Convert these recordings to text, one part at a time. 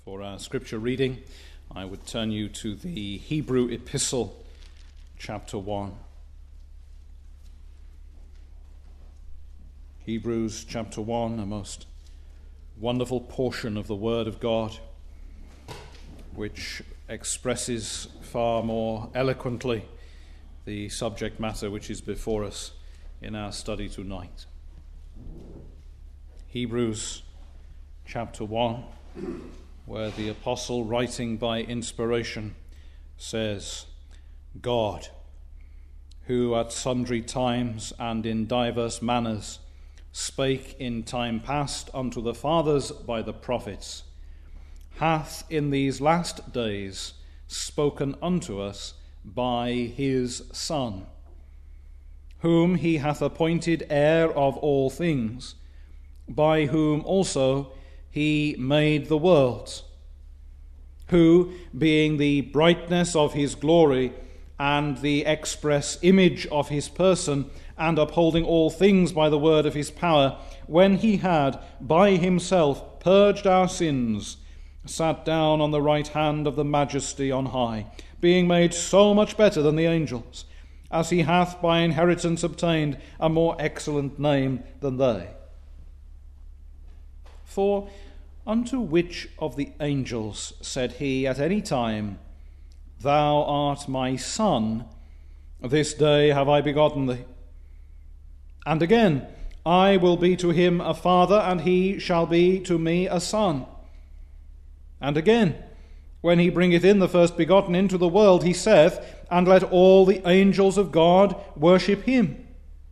For our scripture reading, I would turn you to the Hebrew Epistle, chapter 1. Hebrews chapter 1, a most wonderful portion of the Word of God, which expresses far more eloquently the subject matter which is before us in our study tonight. Hebrews chapter 1, where the apostle, writing by inspiration, says, God, who at sundry times and in divers manners spake in time past unto the fathers by the prophets, hath in these last days spoken unto us by his Son, whom he hath appointed heir of all things, by whom also he made the worlds, who, being the brightness of his glory and the express image of his person, and upholding all things by the word of his power, when he had by himself purged our sins, sat down on the right hand of the majesty on high, being made so much better than the angels, as he hath by inheritance obtained a more excellent name than they. For unto which of the angels said he at any time, Thou art my Son, this day have I begotten thee? And again, I will be to him a father, and he shall be to me a son. And again, when he bringeth in the first begotten into the world, he saith, And let all the angels of God worship him.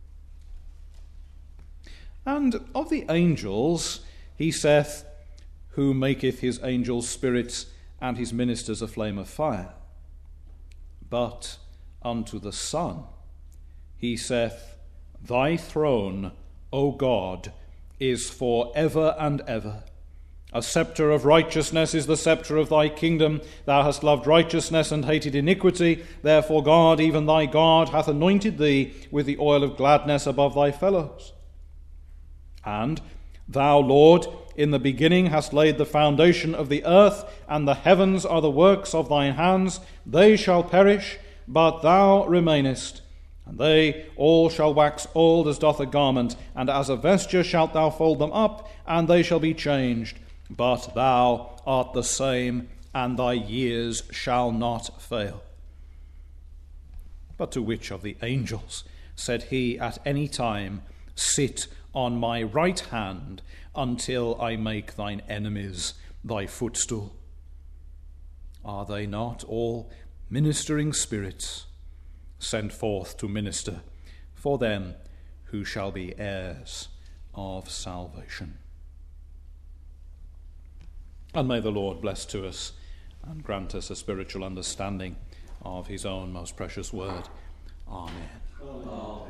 And of the angels he saith, Who maketh his angels spirits, and his ministers a flame of fire. But unto the Son he saith, Thy throne, O God, is for ever and ever. A scepter of righteousness is the scepter of thy kingdom. Thou hast loved righteousness and hated iniquity. Therefore God, even thy God, hath anointed thee with the oil of gladness above thy fellows. And thou, Lord, in the beginning hast laid the foundation of the earth, and the heavens are the works of thine hands. They shall perish, but thou remainest. And they all shall wax old as doth a garment, and as a vesture shalt thou fold them up, and they shall be changed. But thou art the same, and thy years shall not fail. But to which of the angels said he at any time, Sit on my right hand, until I make thine enemies thy footstool? Are they not all ministering spirits, sent forth to minister for them who shall be heirs of salvation? And may the Lord bless to us and grant us a spiritual understanding of his own most precious word. Amen. Amen.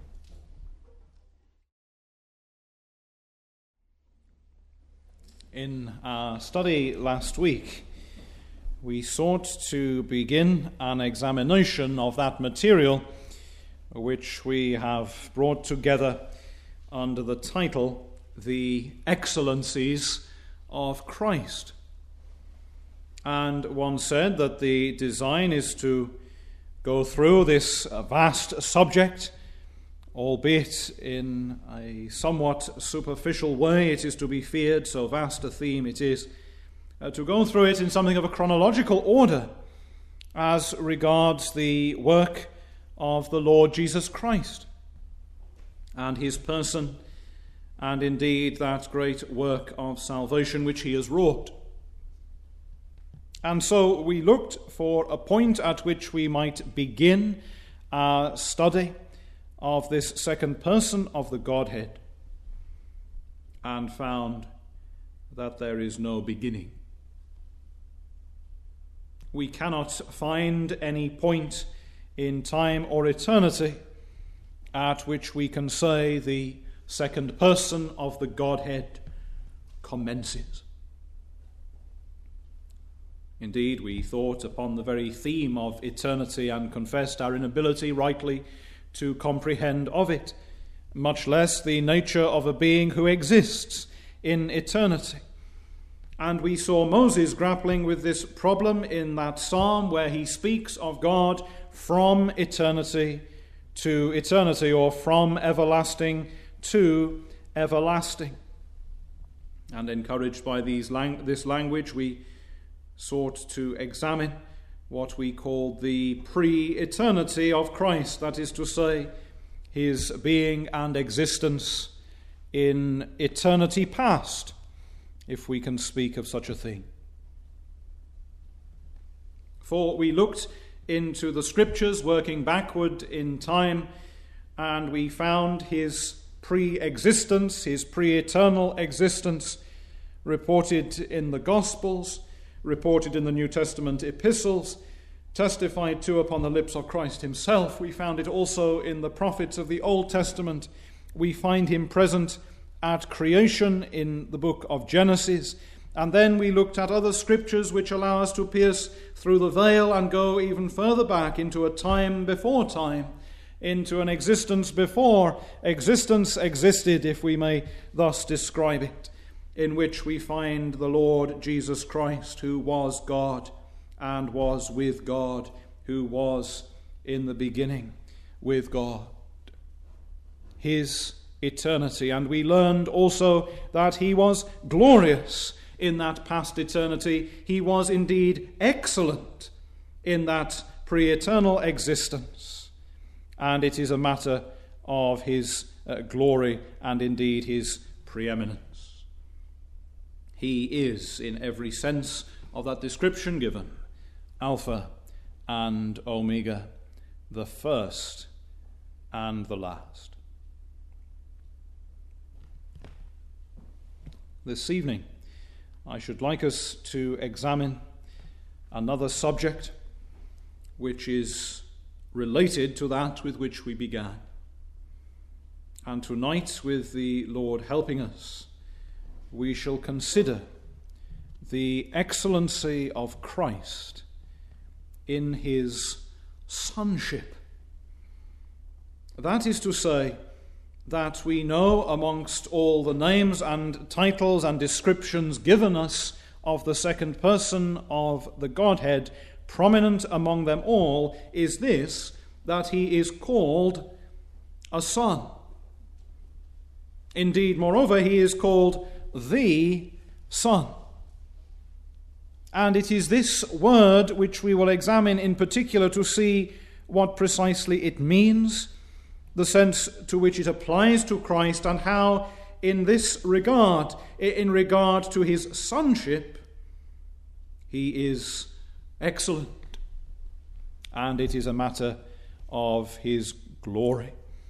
In our study last week, we sought to begin an examination of that material which we have brought together under the title, The Excellencies of Christ. And one said that the design is to go through this vast subject, albeit in a somewhat superficial way. It is to be feared, so vast a theme it is, to go through it in something of a chronological order as regards the work of the Lord Jesus Christ and his person, and indeed that great work of salvation which he has wrought. And so we looked for a point at which we might begin our study of this second person of the Godhead, and found that there is no beginning. We cannot find any point in time or eternity at which we can say the second person of the Godhead commences. Indeed, we thought upon the very theme of eternity and confessed our inability rightly to comprehend of it, much less the nature of a being who exists in eternity. And we saw Moses grappling with this problem in that psalm where he speaks of God from eternity to eternity, or from everlasting to everlasting. And encouraged by this language, we sought to examine what we call the pre-eternity of Christ, that is to say, his being and existence in eternity past, if we can speak of such a thing. For we looked into the Scriptures, working backward in time, and we found his pre-existence, his pre-eternal existence, reported in the Gospels, reported in the New Testament epistles, testified to upon the lips of Christ himself. We found it also in the prophets of the Old Testament. We find him present at creation in the book of Genesis. And then we looked at other scriptures which allow us to pierce through the veil and go even further back into a time before time, into an existence before existence existed, if we may thus describe it, in which we find the Lord Jesus Christ, who was God and was with God, who was in the beginning with God. His eternity. And we learned also that he was glorious in that past eternity. He was indeed excellent in that pre-eternal existence. And it is a matter of his glory and indeed his preeminence. He is, in every sense of that description given, Alpha and Omega, the first and the last. This evening, I should like us to examine another subject which is related to that with which we began. And tonight, with the Lord helping us, we shall consider the excellency of Christ in his sonship. That is to say, that we know amongst all the names and titles and descriptions given us of the second person of the Godhead, prominent among them all is this, that he is called a Son. Indeed, moreover, he is called the Son. And it is this word which we will examine in particular to see what precisely it means, the sense to which it applies to Christ, and how in this regard, in regard to his sonship, he is excellent. And it is a matter of his glory.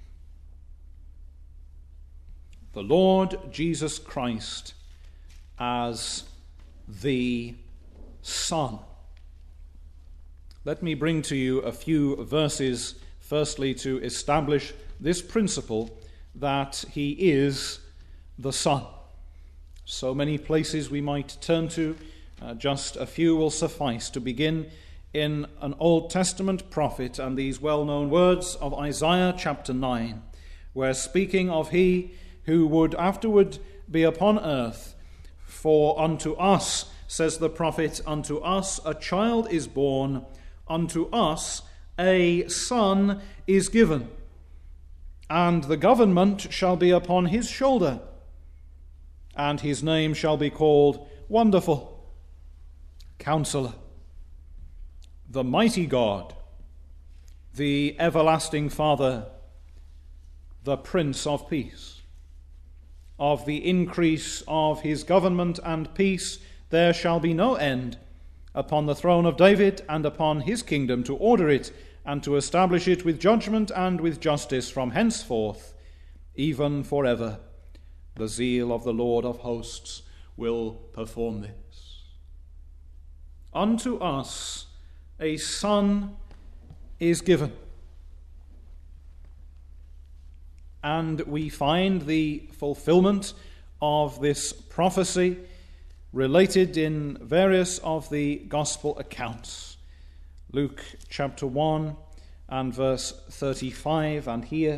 The Lord Jesus Christ as the Son. Let me bring to you a few verses, firstly, to establish this principle that he is the Son. So many places we might turn to, just a few will suffice. To begin in an Old Testament prophet and these well-known words of Isaiah chapter 9, where speaking of he who would afterward be upon earth, for unto us, says the prophet, unto us a child is born, unto us a son is given, and the government shall be upon his shoulder, and his name shall be called Wonderful, Counselor, the Mighty God, the Everlasting Father, the Prince of Peace. Of the increase of his government and peace there shall be no end, upon the throne of David and upon his kingdom, to order it and to establish it with judgment and with justice from henceforth, even forever. The zeal of the Lord of hosts will perform this. Unto us a son is given. And we find the fulfillment of this prophecy related in various of the gospel accounts. Luke chapter 1 and verse 35, and here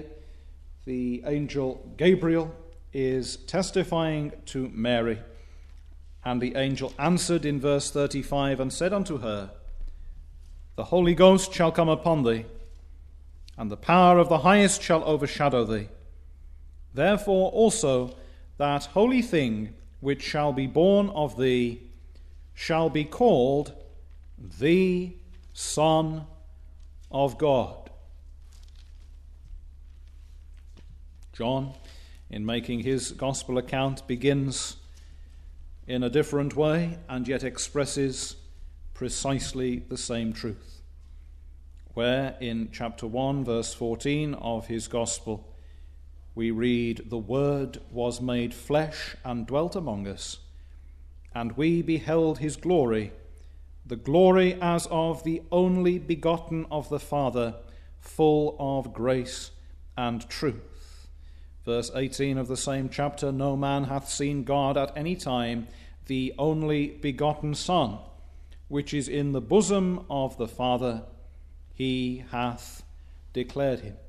the angel Gabriel is testifying to Mary And the angel answered in verse 35 and said unto her, The Holy Ghost shall come upon thee, and the power of the Highest shall overshadow thee. Therefore also that holy thing which shall be born of thee shall be called the Son of God. John, in making his gospel account, begins in a different way and yet expresses precisely the same truth. Where in chapter 1, verse 14 of his gospel, we read, The Word was made flesh and dwelt among us, and we beheld his glory, the glory as of the only begotten of the Father, full of grace and truth. Verse 18 of the same chapter, No man hath seen God at any time, the only begotten Son, which is in the bosom of the Father, he hath declared him.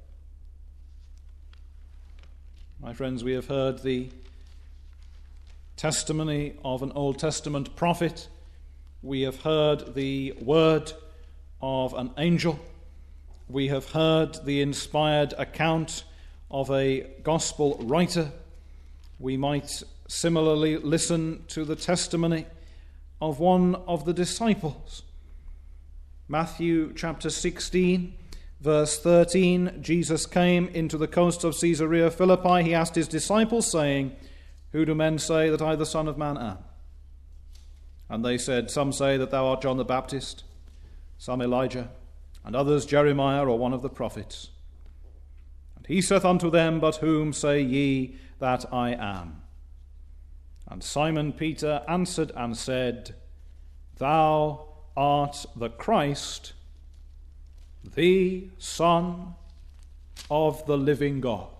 My friends, we have heard the testimony of an Old Testament prophet. We have heard the word of an angel. We have heard the inspired account of a gospel writer. We might similarly listen to the testimony of one of the disciples. Matthew chapter 16, verse 13, Jesus came into the coast of Caesarea Philippi. He asked his disciples, saying, Who do men say that I, the Son of Man, am? And they said, Some say that thou art John the Baptist, some Elijah, and others Jeremiah or one of the prophets. And he saith unto them, But whom say ye that I am? And Simon Peter answered and said, Thou art the Christ, the Son of the living God.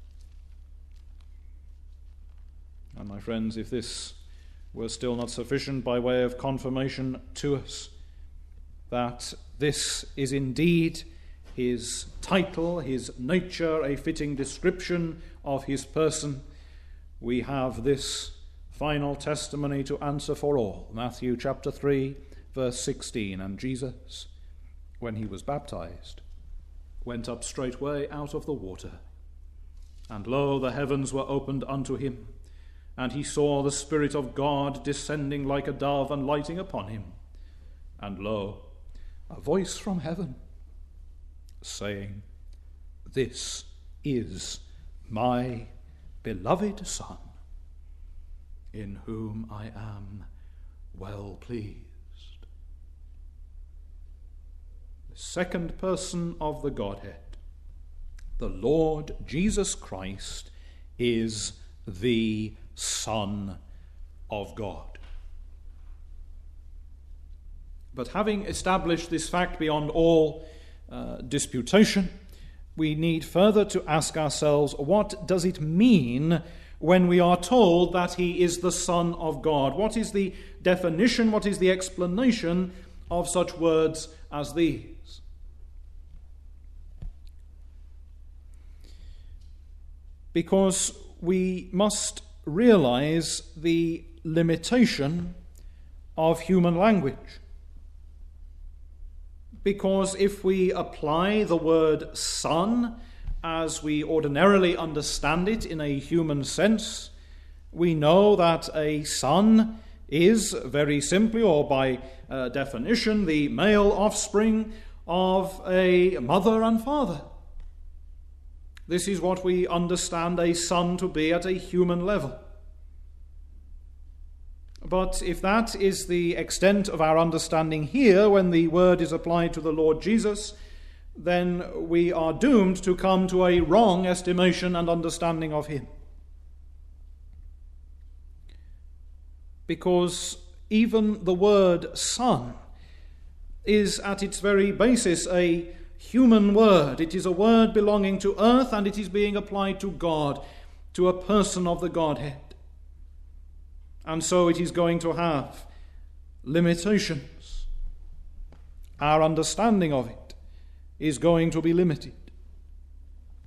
And my friends, if this were still not sufficient by way of confirmation to us, that this is indeed his title, his nature, a fitting description of his person, we have this final testimony to answer for all. Matthew chapter 3, verse 16, And Jesus, when he was baptized, went up straightway out of the water. And lo, the heavens were opened unto him, and he saw the Spirit of God descending like a dove and lighting upon him. And lo, a voice from heaven, saying, This is my beloved Son, in whom I am well pleased. The second person of the Godhead, the Lord Jesus Christ, is the Son of God. But having established this fact beyond all disputation, we need further to ask ourselves, what does it mean when we are told that he is the Son of God? What is the definition, what is the explanation of such words as these? Because we must realize the limitation of human language. Because if we apply the word son as we ordinarily understand it in a human sense, we know that a son is, very simply or by definition, the male offspring of a mother and father. This is what we understand a son to be at a human level. But if that is the extent of our understanding here, when the word is applied to the Lord Jesus, then we are doomed to come to a wrong estimation and understanding of him. Because even the word son is at its very basis a human word. It is a word belonging to earth, and it is being applied to God, to a person of the Godhead. And so it is going to have limitations. Our understanding of it is going to be limited.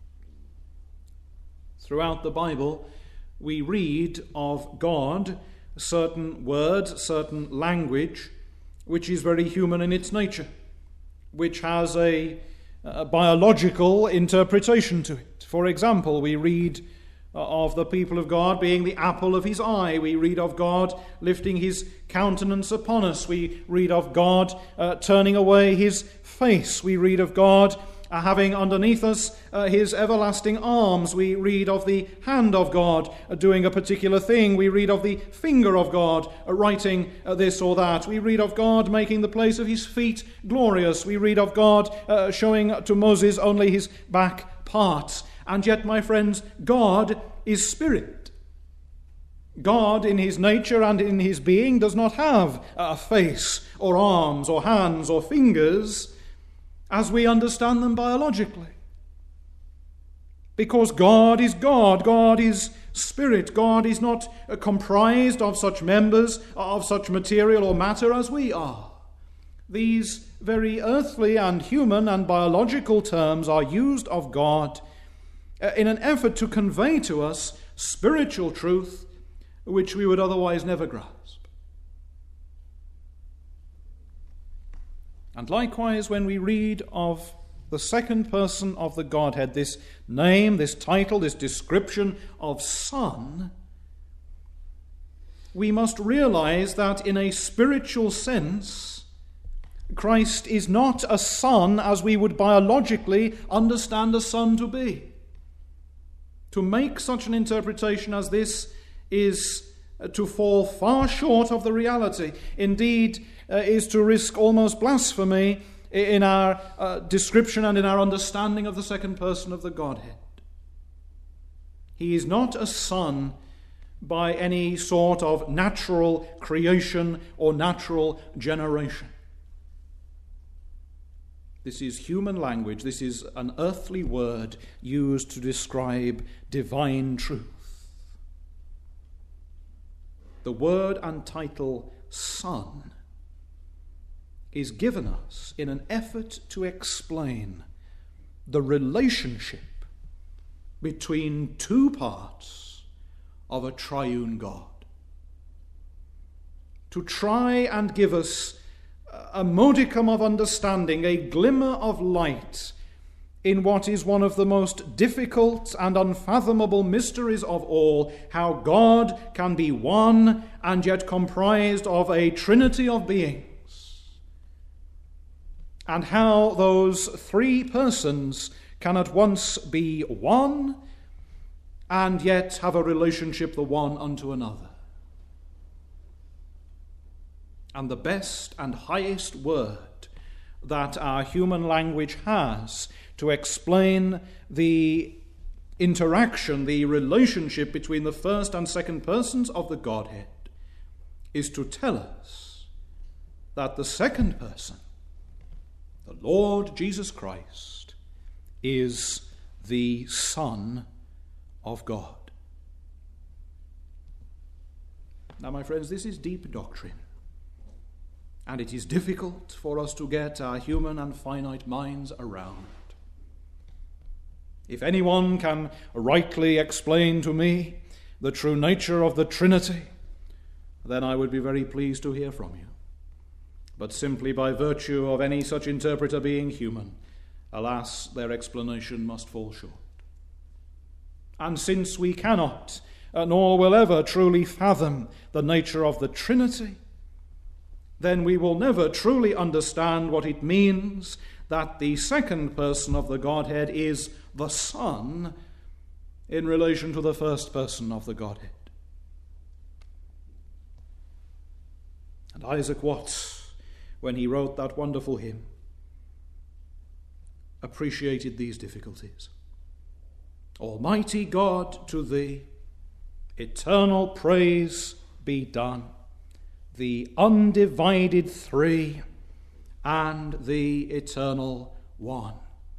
Throughout the Bible, we read of God certain words, certain language, which is very human in its nature, which has a biological interpretation to it. For example, we read of the people of God being the apple of his eye. We read of God lifting his countenance upon us. We read of God turning away his face. We read of God having underneath us his everlasting arms. We read of the hand of God doing a particular thing. We read of the finger of God writing this or that. We read of God making the place of his feet glorious. We read of God showing to Moses only his back parts. And yet, my friends, God is spirit. God, in his nature and in his being, does not have a face or arms or hands or fingers as we understand them biologically. Because God is God. God is spirit. God is not comprised of such members, of such material or matter as we are. These very earthly and human and biological terms are used of God in an effort to convey to us spiritual truth which we would otherwise never grasp. And likewise, when we read of the second person of the Godhead, this name, this title, this description of Son, we must realize that in a spiritual sense, Christ is not a son as we would biologically understand a son to be. To make such an interpretation as this is to fall far short of the reality. Indeed, is to risk almost blasphemy in our description and in our understanding of the second person of the Godhead. He is not a son by any sort of natural creation or natural generation. This is human language. This is an earthly word used to describe divine truth. The word and title Son is given us in an effort to explain the relationship between two parts of a triune God. To try and give us a modicum of understanding, a glimmer of light in what is one of the most difficult and unfathomable mysteries of all, how God can be one and yet comprised of a trinity of beings, and how those three persons can at once be one and yet have a relationship the one unto another. And the best and highest word that our human language has to explain the interaction, the relationship between the first and second persons of the Godhead is to tell us that the second person, the Lord Jesus Christ, is the Son of God. Now, my friends, this is deep doctrine. And it is difficult for us to get our human and finite minds around. If anyone can rightly explain to me the true nature of the Trinity, then I would be very pleased to hear from you. But simply by virtue of any such interpreter being human, alas, their explanation must fall short. And since we cannot, nor will ever truly fathom the nature of the Trinity, then we will never truly understand what it means that the second person of the Godhead is the Son in relation to the first person of the Godhead. And Isaac Watts, when he wrote that wonderful hymn, appreciated these difficulties. Almighty God, to thee eternal praise be done, the undivided three and the eternal one.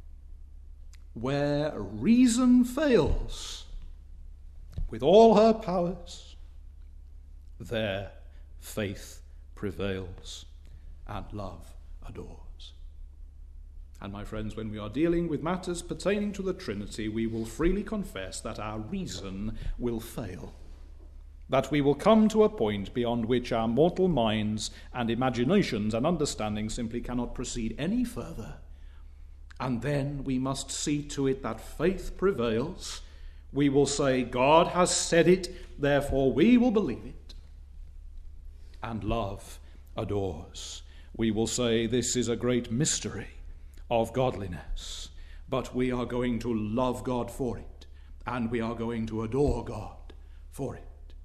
Where reason fails with all her powers, there faith prevails and love adores. And my friends, when we are dealing with matters pertaining to the Trinity, we will freely confess that our reason will fail. that we will come to a point beyond which our mortal minds and imaginations and understanding simply cannot proceed any further. And then we must see to it that faith prevails. We will say, God has said it, therefore we will believe it. And love adores. We will say, this is a great mystery of godliness, but we are going to love God for it, and we are going to adore God for it.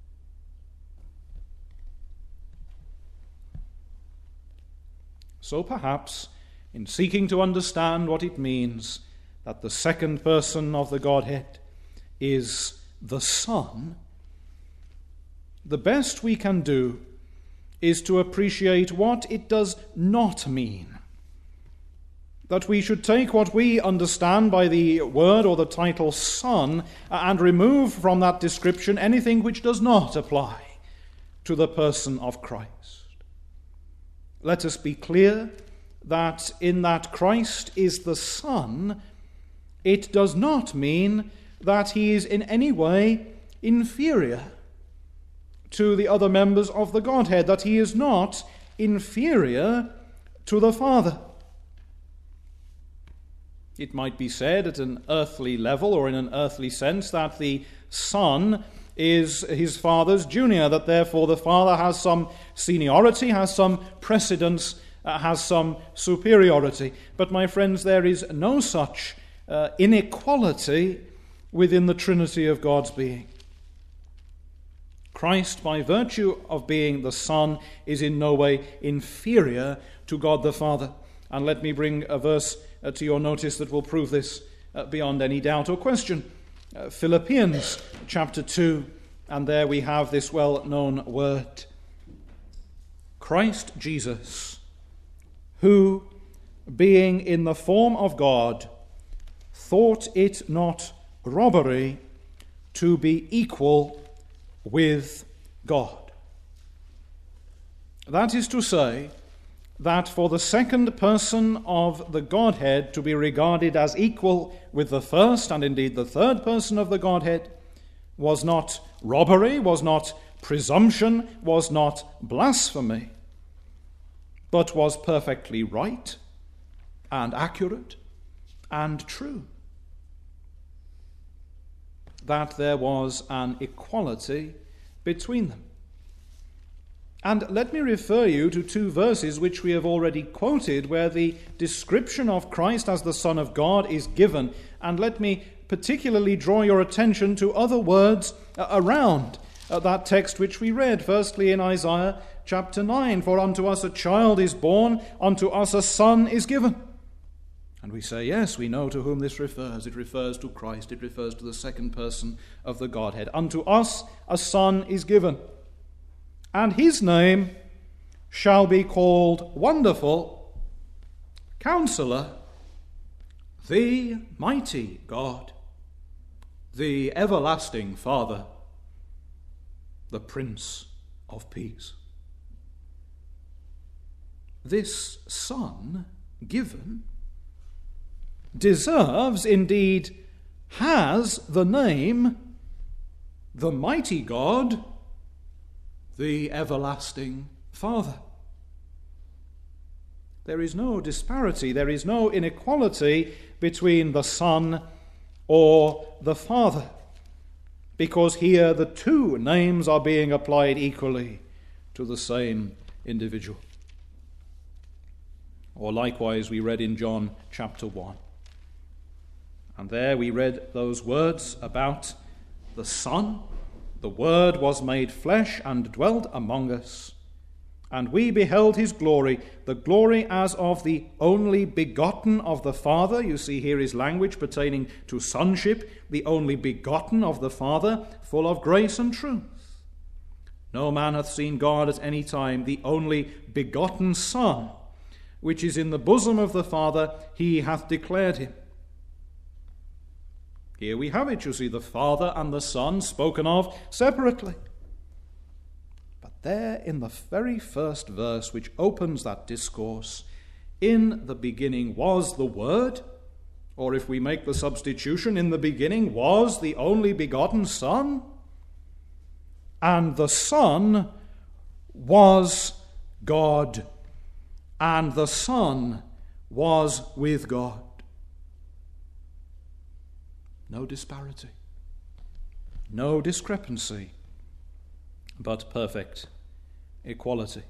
So perhaps, in seeking to understand what it means that the second person of the Godhead is the Son, the best we can do is to appreciate what it does not mean. That we should take what we understand by the word or the title Son and remove from that description anything which does not apply to the person of Christ. Let us be clear that in that Christ is the Son, it does not mean that he is in any way inferior to the other members of the Godhead, that he is not inferior to the Father. It might be said at an earthly level or in an earthly sense that the Son is his Father's junior, that therefore the Father has some seniority, has some precedence, has some superiority. But my friends, there is no such inequality within the Trinity of God's being. Christ, by virtue of being the Son, is in no way inferior to God the Father. And let me bring a verse to your notice that will prove this beyond any doubt or question. Philippians chapter 2, and there we have this well-known word. Christ Jesus, who, being in the form of God, thought it not robbery to be equal with God. That is to say, that for the second person of the Godhead to be regarded as equal with the first and indeed the third person of the Godhead was not robbery, was not presumption, was not blasphemy, but was perfectly right and accurate and true. That there was an equality between them. And let me refer you to two verses which we have already quoted, where the description of Christ as the Son of God is given. And let me particularly draw your attention to other words around that text which we read. Firstly, in Isaiah chapter 9, for unto us a child is born, unto us a son is given. And we say, yes, we know to whom this refers. It refers to Christ. It refers to the second person of the Godhead. Unto us a son is given, and his name shall be called Wonderful, Counselor, the Mighty God, the Everlasting Father, the Prince of Peace. This Son given deserves, indeed has the name, the Mighty God, the Everlasting Father. There is no disparity, there is no inequality between the Son or the Father, because here the two names are being applied equally to the same individual. Or likewise we read in John chapter 1. And there we read those words about the Son. The Word was made flesh and dwelt among us, and we beheld his glory, the glory as of the only begotten of the Father. You see here is language pertaining to sonship, the only begotten of the Father, full of grace and truth. No man hath seen God at any time, the only begotten Son, which is in the bosom of the Father, he hath declared him. Here we have it, you see, the Father and the Son spoken of separately. But there in the very first verse which opens that discourse, in the beginning was the Word, or if we make the substitution, in the beginning was the only begotten Son. and the Son was God, and the Son was with God. No disparity, no discrepancy, but perfect equality.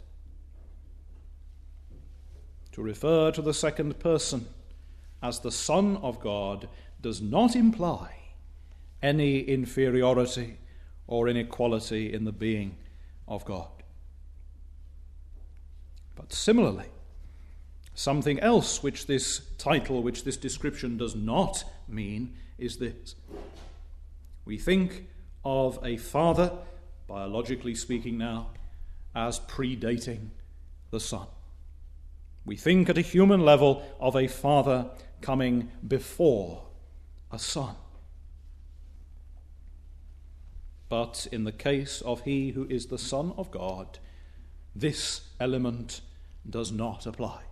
To refer to the second person as the Son of God does not imply any inferiority or inequality in the being of God. But similarly, something else which this title, which this description does not mean is this. We think of a father, biologically speaking now, as predating the Son. We think at a human level of a father coming before a son. But in the case of he who is the Son of God, this element does not apply.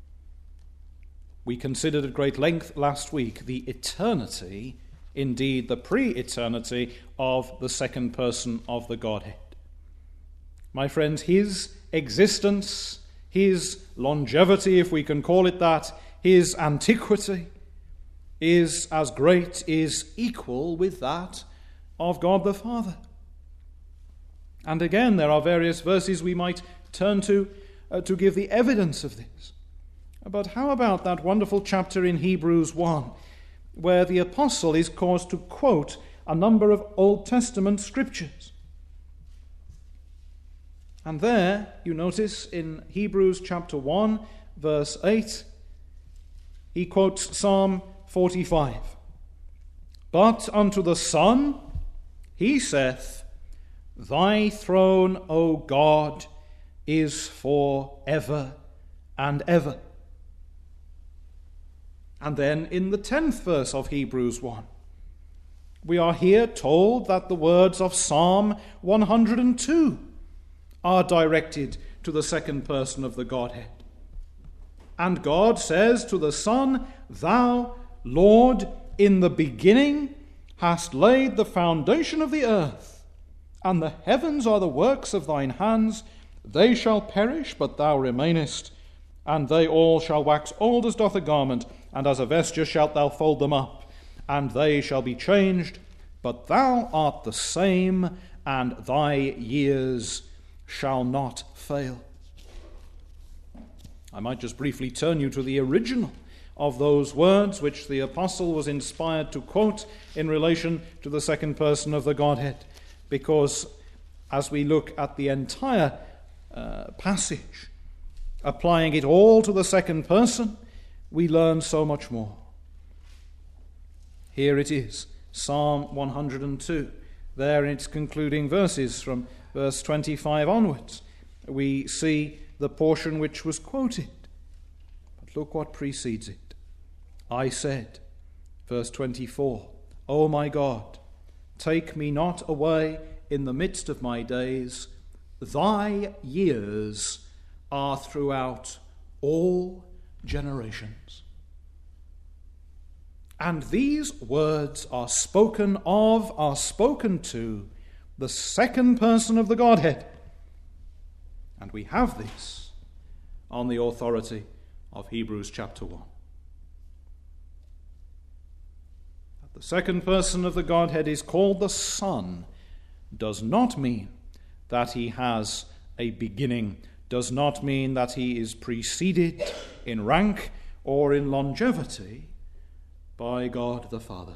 We considered at great length last week the eternity, indeed the pre-eternity, of the second person of the Godhead. My friends, his existence, his longevity, if we can call it that, his antiquity, is as great, is equal with that of God the Father. And again, there are various verses we might turn to give the evidence of this. But how about that wonderful chapter in Hebrews 1, where the apostle is caused to quote a number of Old Testament scriptures? And there, you notice in Hebrews chapter 1, verse 8, he quotes Psalm 45. But unto the Son he saith, Thy throne, O God, is for ever and ever. And then in the 10th verse of Hebrews 1, we are here told that the words of Psalm 102 are directed to the second person of the Godhead. And God says to the Son, Thou, Lord, in the beginning hast laid the foundation of the earth, and the heavens are the works of thine hands. They shall perish, but thou remainest, and they all shall wax old as doth a garment, and as a vesture shalt thou fold them up, and they shall be changed, but thou art the same, and thy years shall not fail. I might just briefly turn you to the original of those words which the apostle was inspired to quote in relation to the second person of the Godhead, because as we look at the entire passage, applying it all to the second person, we learn so much more. Here it is, Psalm 102. There in its concluding verses from verse 25 onwards, we see the portion which was quoted. But look what precedes it. I said, verse 24, O my God, take me not away in the midst of my days. Thy years are throughout all generations. And these words are spoken to the second person of the Godhead. And we have this on the authority of Hebrews chapter 1. That the second person of the Godhead is called the Son does not mean that he has a beginning, does not mean that he is preceded in rank or in longevity by God the Father.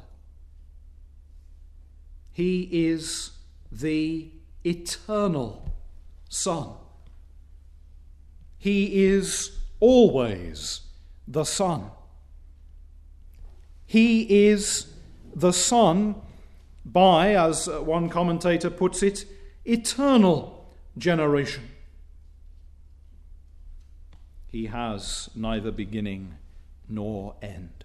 He is the eternal Son. He is always the Son. He is the Son by, as one commentator puts it, eternal generation. He has neither beginning nor end.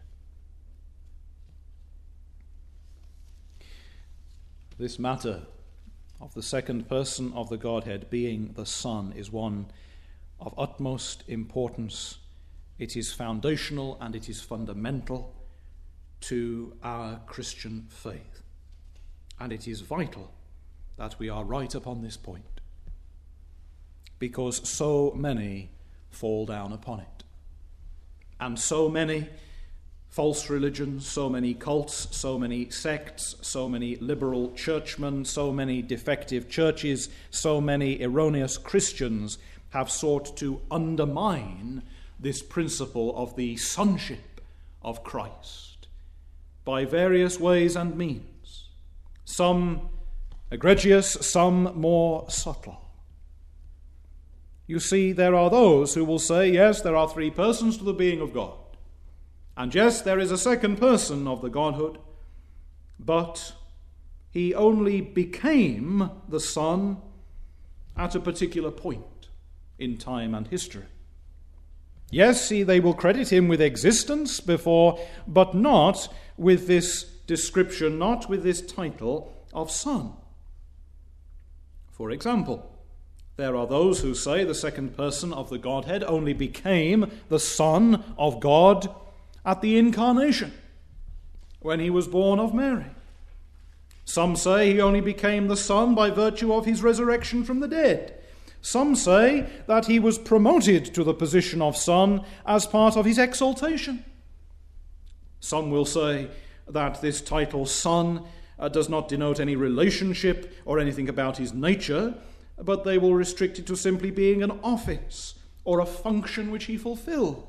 This matter of the second person of the Godhead being the Son is one of utmost importance. It is foundational and it is fundamental to our Christian faith. And it is vital that we are right upon this point, because so many fall down upon it. And so many false religions, so many cults, so many sects, so many liberal churchmen, so many defective churches, so many erroneous Christians have sought to undermine this principle of the sonship of Christ by various ways and means, some egregious, some more subtle. You see, there are those who will say, yes, there are three persons to the being of God, and yes, there is a second person of the Godhood, but he only became the Son at a particular point in time and history. Yes, they will credit him with existence before, but not with this description, not with this title of Son. For example, there are those who say the second person of the Godhead only became the Son of God at the Incarnation, when he was born of Mary. Some say he only became the Son by virtue of his resurrection from the dead. Some say that he was promoted to the position of Son as part of his exaltation. Some will say that this title Son does not denote any relationship or anything about his nature, but they will restrict it to simply being an office or a function which he fulfilled.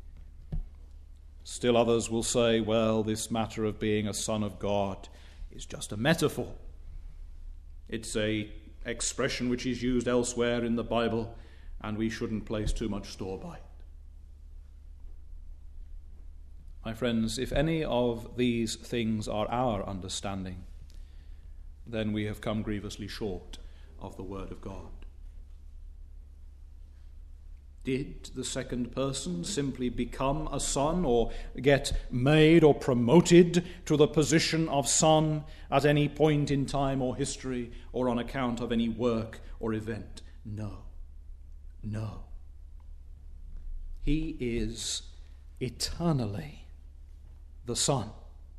Still others will say, well, this matter of being a son of God is just a metaphor. It's an expression which is used elsewhere in the Bible, and we shouldn't place too much store by it. My friends, if any of these things are our understanding, then we have come grievously short of the Word of God. Did the second person simply become a son or get made or promoted to the position of son at any point in time or history or on account of any work or event? No. No. He is eternally the Son.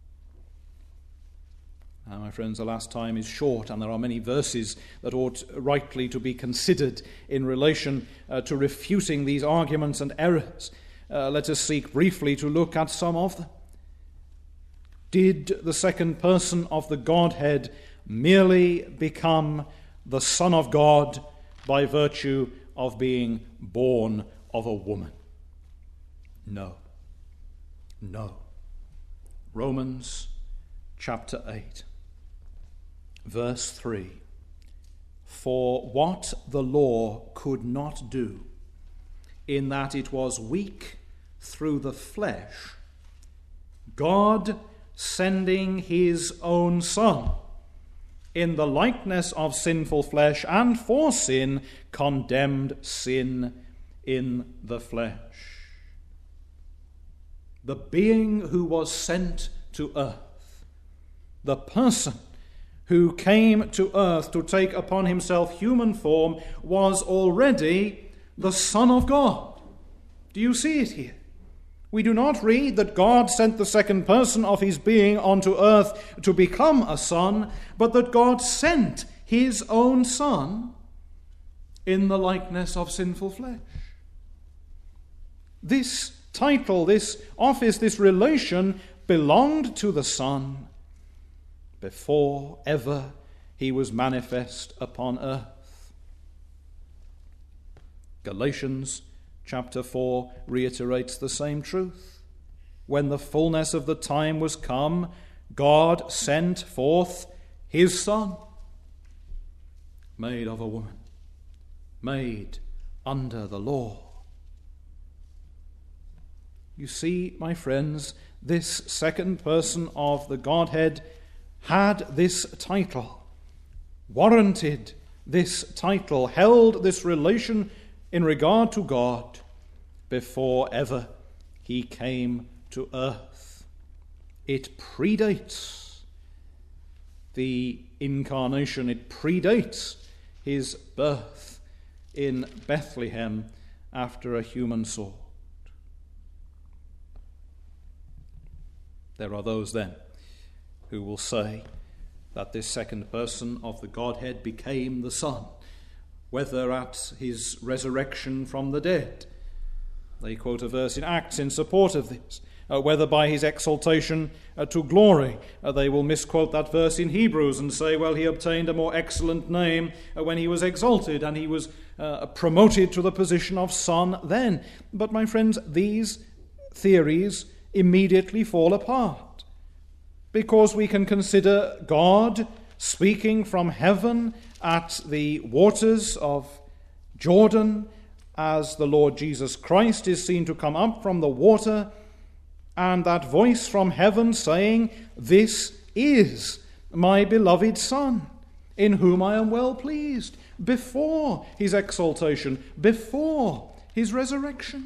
Now, my friends, the last time is short, and there are many verses that ought rightly to be considered in relation to refuting these arguments and errors. Let us seek briefly to look at some of them. Did the second person of the Godhead merely become the Son of God by virtue of being born of a woman? No. No. Romans chapter 8. Verse 3, for what the law could not do, in that it was weak through the flesh, God sending his own Son in the likeness of sinful flesh, and for sin condemned sin in the flesh. The being who was sent to earth, the person who came to earth to take upon himself human form, was already the Son of God. Do you see it here? We do not read that God sent the second person of his being onto earth to become a son, but that God sent his own Son in the likeness of sinful flesh. This title, this office, this relation belonged to the Son before ever he was manifest upon earth. Galatians chapter 4 reiterates the same truth. When the fullness of the time was come, God sent forth his Son, made of a woman, made under the law. You see, my friends, this second person of the Godhead had this title, warranted this title, held this relation in regard to God before ever he came to earth. It predates the incarnation, it predates his birth in Bethlehem after a human sword. There are those then who will say that this second person of the Godhead became the Son, whether at his resurrection from the dead. They quote a verse in Acts in support of this. Whether by his exaltation to glory. They will misquote that verse in Hebrews and say, well, he obtained a more excellent name when he was exalted and he was promoted to the position of Son then. But my friends, these theories immediately fall apart, because we can consider God speaking from heaven at the waters of Jordan as the Lord Jesus Christ is seen to come up from the water, and that voice from heaven saying, "This is my beloved Son, in whom I am well pleased," before his exaltation, before his resurrection.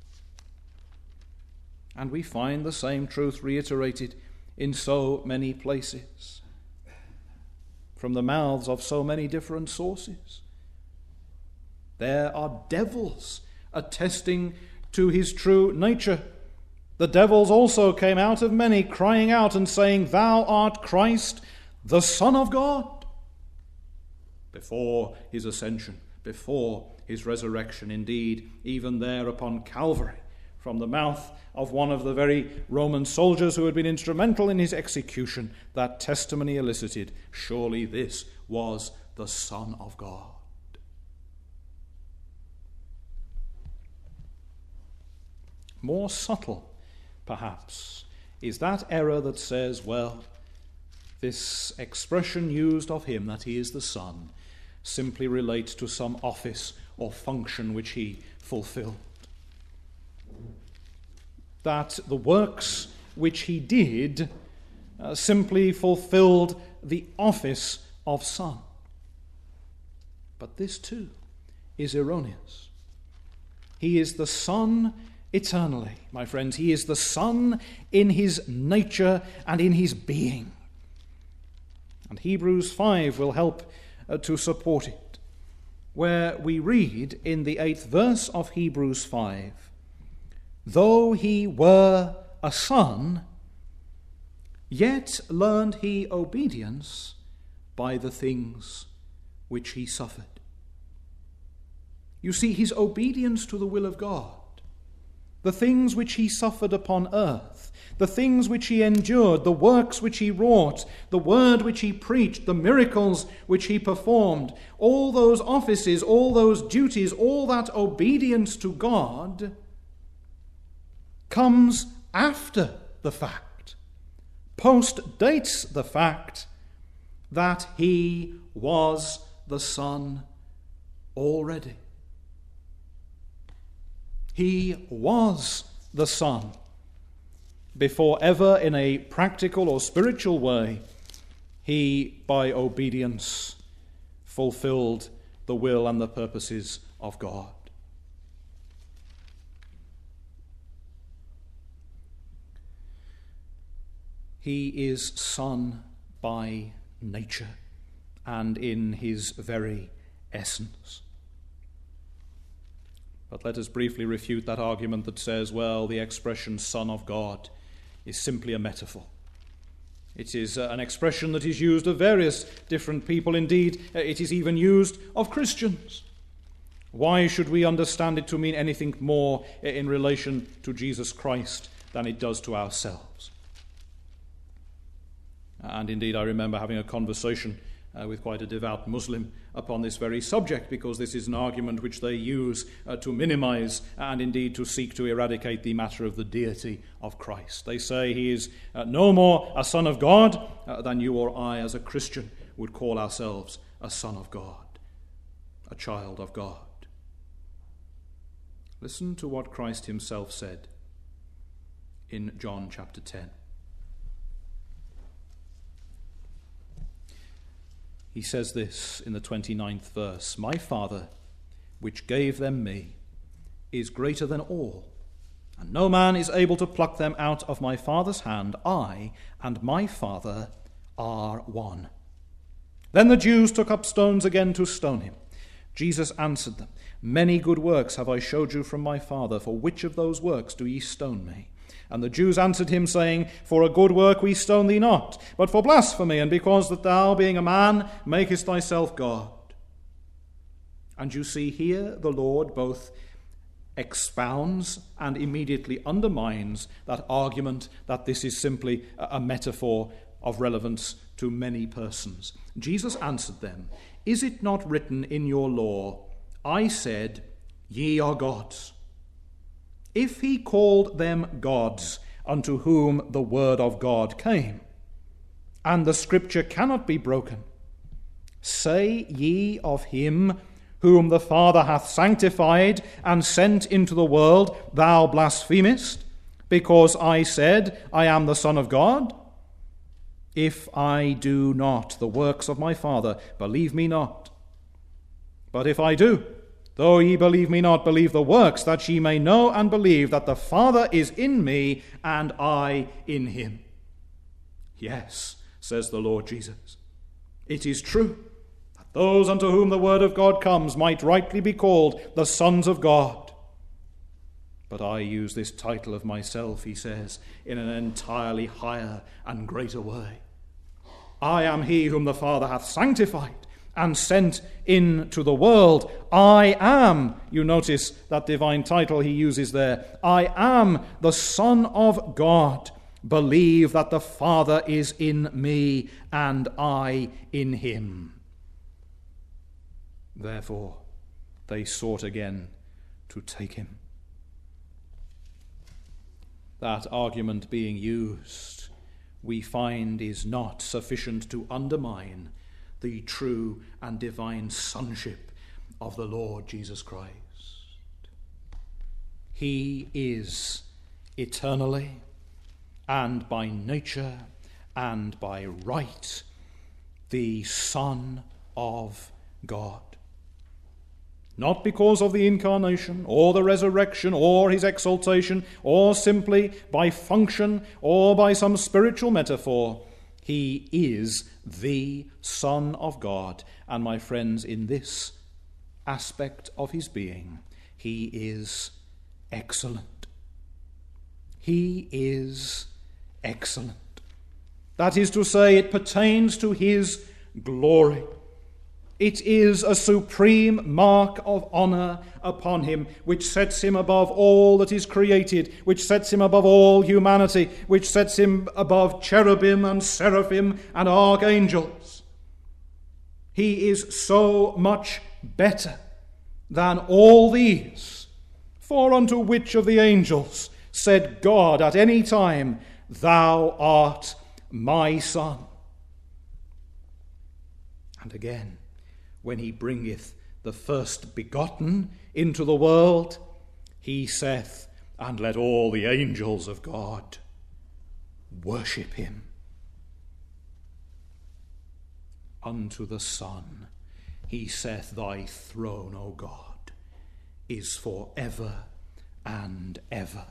And we find the same truth reiterated in so many places, from the mouths of so many different sources. There are devils attesting to his true nature. The devils also came out of many, crying out and saying, "Thou art Christ, the Son of God," before his ascension, before his resurrection. Indeed, even there upon Calvary, from the mouth of one of the very Roman soldiers who had been instrumental in his execution, that testimony elicited, "Surely this was the Son of God." More subtle, perhaps, is that error that says, well, this expression used of him, that he is the Son, simply relates to some office or function which he fulfilled. That the works which he did simply fulfilled the office of Son. But this too is erroneous. He is the Son eternally, my friends. He is the Son in his nature and in his being. And Hebrews 5 will help to support it, where we read in the 8th verse of Hebrews 5, "Though he were a son, yet learned he obedience by the things which he suffered." You see, his obedience to the will of God, the things which he suffered upon earth, the things which he endured, the works which he wrought, the word which he preached, the miracles which he performed, all those offices, all those duties, all that obedience to God comes after the fact, post-dates the fact that he was the Son already. He was the Son before ever, in a practical or spiritual way, he, by obedience, fulfilled the will and the purposes of God. He is Son by nature and in his very essence. But let us briefly refute that argument that says, well, the expression Son of God is simply a metaphor. It is an expression that is used of various different people. Indeed, it is even used of Christians. Why should we understand it to mean anything more in relation to Jesus Christ than it does to ourselves? And indeed, I remember having a conversation with quite a devout Muslim upon this very subject, because this is an argument which they use to minimize and indeed to seek to eradicate the matter of the deity of Christ. They say he is no more a Son of God than you or I as a Christian would call ourselves a son of God, a child of God. Listen to what Christ himself said in John chapter 10. He says this in the 29th verse, "My Father, which gave them me, is greater than all, and no man is able to pluck them out of my Father's hand. I and my Father are one." Then the Jews took up stones again to stone him. Jesus answered them, "Many good works have I showed you from my Father. For which of those works do ye stone me? And the Jews answered him, saying, For a good work we stone thee not, but for blasphemy, and because that thou, being a man, makest thyself God. And you see here the Lord both expounds and immediately undermines that argument that this is simply a metaphor of relevance to many persons. Jesus answered them, Is it not written in your law, I said, ye are gods? If he called them gods unto whom the word of God came, and the scripture cannot be broken, say ye of him whom the Father hath sanctified and sent into the world, thou blasphemest, because I said, I am the Son of God? If I do not the works of my Father, believe me not. But if I do, though ye believe me not, believe the works, that ye may know and believe that the Father is in me, and I in him. Yes, says the Lord Jesus, it is true that those unto whom the word of God comes might rightly be called the sons of God. But I use this title of myself, he says, in an entirely higher and greater way. I am he whom the Father hath sanctified and sent into the world. I am, you notice that divine title he uses there, I am the Son of God. Believe that the Father is in me and I in him. Therefore, they sought again to take him. That argument being used, we find, is not sufficient to undermine the true and divine sonship of the Lord Jesus Christ. He is eternally and by nature and by right the Son of God. Not because of the incarnation or the resurrection or his exaltation or simply by function or by some spiritual metaphor. He is the Son of God. And my friends, in this aspect of his being, he is excellent. He is excellent. That is to say, it pertains to his glory. It is a supreme mark of honor upon him, which sets him above all that is created, which sets him above all humanity, which sets him above cherubim and seraphim and archangels. He is so much better than all these. For unto which of the angels said God at any time, Thou art my Son? And again, when he bringeth the first begotten into the world, he saith, And let all the angels of God worship him. Unto the Son he saith, Thy throne, O God, is for ever and ever.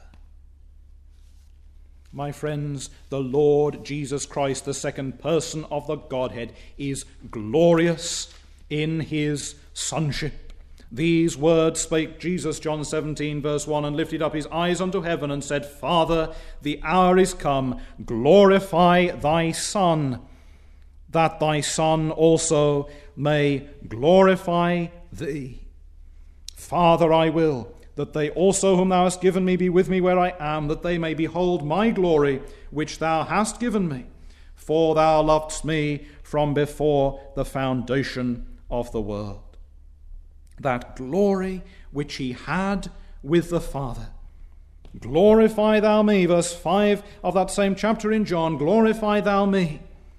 My friends, the Lord Jesus Christ, the second person of the Godhead, is glorious in his sonship. These words spake Jesus, John 17, verse 1, and lifted up his eyes unto heaven and said, Father, the hour is come, glorify thy Son, that thy Son also may glorify thee. Father, I will that they also whom thou hast given me be with me where I am, that they may behold my glory which thou hast given me. For thou lovedst me from before the foundation of the world. That glory which he had with the Father. Glorify thou me, verse 5 of that same chapter in John, glorify thou me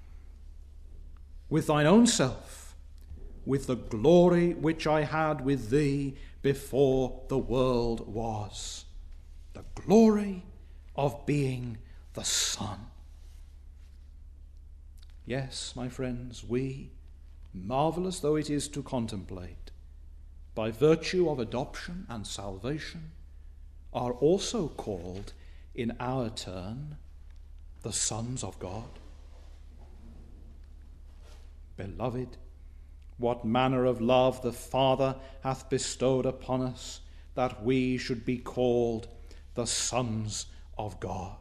with thine own self, with the glory which I had with thee before the world was. The glory of being the Son. Yes, my friends, we, marvelous though it is to contemplate, by virtue of adoption and salvation, are also called in our turn the sons of God. Beloved, what manner of love the Father hath bestowed upon us, that we should be called the sons of God.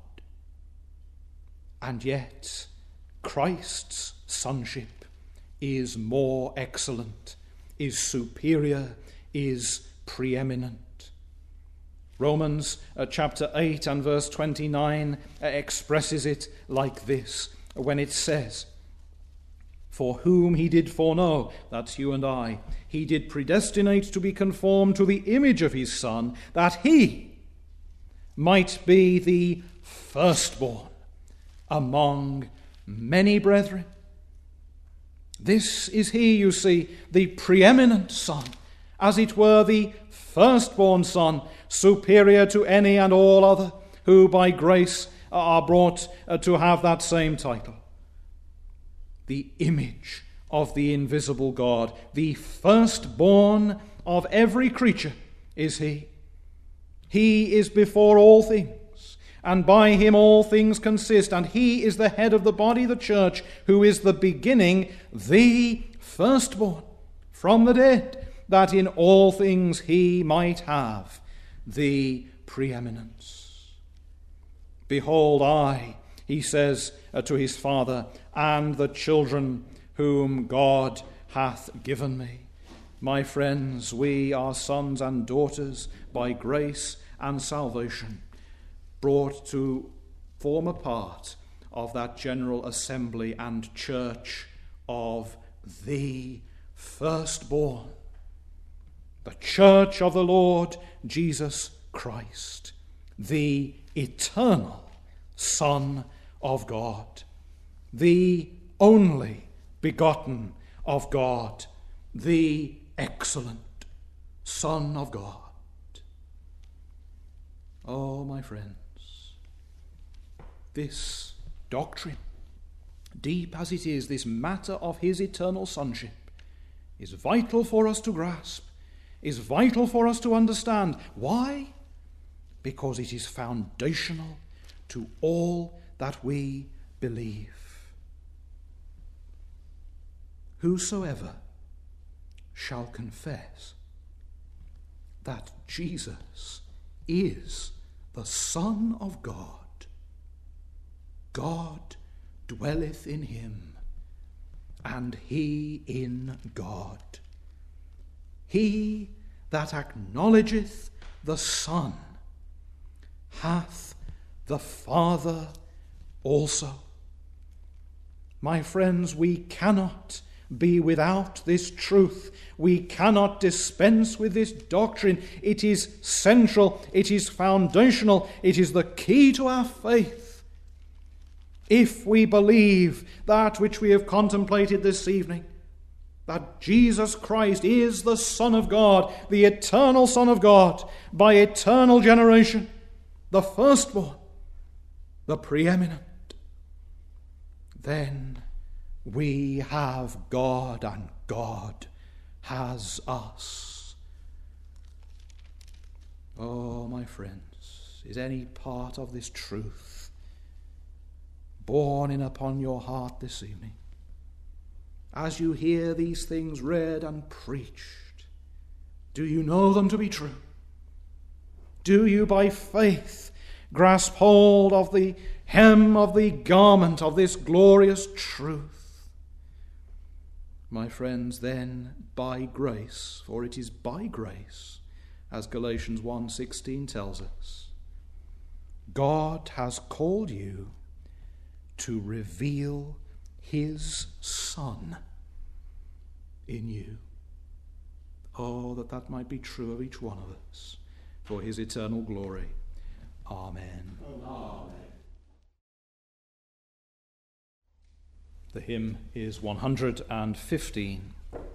And yet, Christ's sonship is more excellent, is superior, is preeminent. Romans chapter 8 and verse 29 expresses it like this when it says, "For whom he did foreknow," that's you and I, "he did predestinate to be conformed to the image of his Son, that he might be the firstborn among many brethren." This is he, you see, the preeminent Son, as it were the firstborn Son, superior to any and all other who by grace are brought to have that same title. The image of the invisible God, the firstborn of every creature is he. He is before all things, and by him all things consist, and he is the head of the body, the church, who is the beginning, the firstborn from the dead, that in all things he might have the preeminence. "Behold, I," he says to his Father, "and the children whom God hath given me." My friends, we are sons and daughters by grace and salvation, brought to form a part of that general assembly and church of the firstborn, the church of the Lord Jesus Christ, the eternal Son of God, the only begotten of God, the excellent Son of God. Oh, my friends, this doctrine, deep as it is, this matter of his eternal sonship, is vital for us to grasp, is vital for us to understand. Why? Because it is foundational to all that we believe. Whosoever shall confess that Jesus is the Son of God, God dwelleth in him, and he in God. He that acknowledgeth the Son hath the Father also. My friends, we cannot be without this truth. We cannot dispense with this doctrine. It is central, it is foundational, it is the key to our faith. If we believe that which we have contemplated this evening, that Jesus Christ is the Son of God, the eternal Son of God, by eternal generation, the firstborn, the preeminent, then we have God and God has us. Oh, my friends, is any part of this truth borne in upon your heart this evening? As you hear these things read and preached, do you know them to be true? Do you by faith grasp hold of the hem of the garment of this glorious truth? My friends, then by grace, for it is by grace, as Galatians 1:16 tells us, God has called you to reveal his Son in you. Oh, that might be true of each one of us, for his eternal glory. Amen. Amen. The hymn is 115.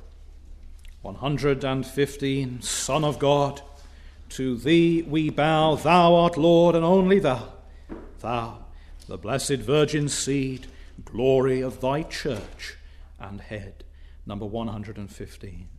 115, Son of God, to thee we bow, thou art Lord and only thou. Thou, the blessed Virgin's seed, glory of thy church and head. Number 115.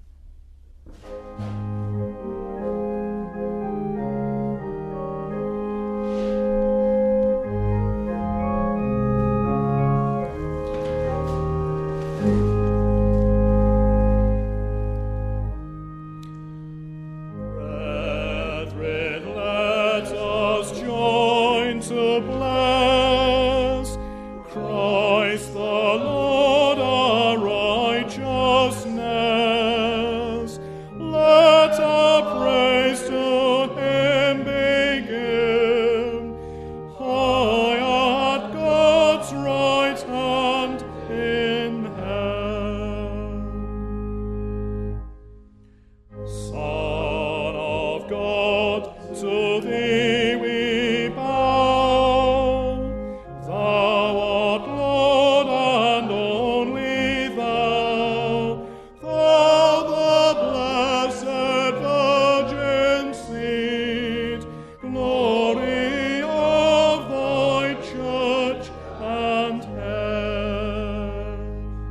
Brethren, let us join to to bless. Christ the Lord our righteousness. Let our praise to him be given. High at God's right hand in heaven. Son of God, to thee we bow. Thou art Lord and only thou. Thou the blessed Virgin seed, glory of thy church and head.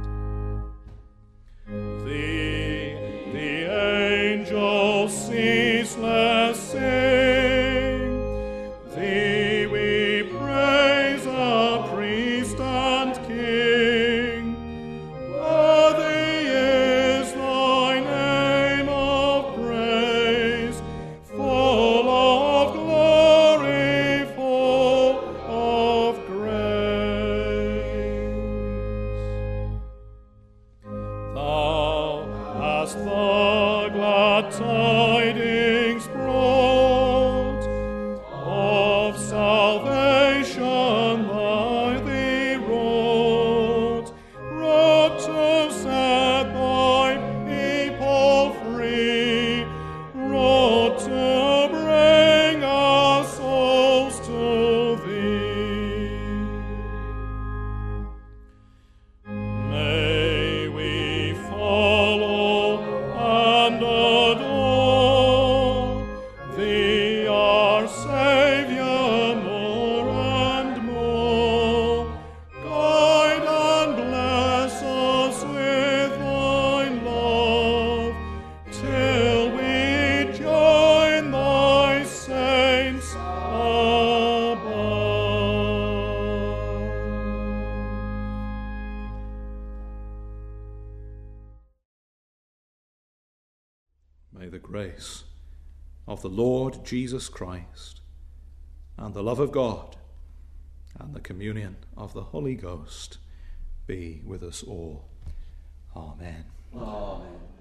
Thee the angels ceaseless sing. Thee we praise, our priest and king. Worthy is thy name of praise, full of glory, full of grace. Thou hast the glad tidings brought of salvation by thee wrought to set thy people free, wrought to bring our souls to thee. May we follow and adore thee, our Saviour, more and more. Guide and bless us with thy love, till we join thy saints above. May the grace of the Lord Jesus Christ and the love of God and the communion of the Holy Ghost be with us all. Amen. Amen.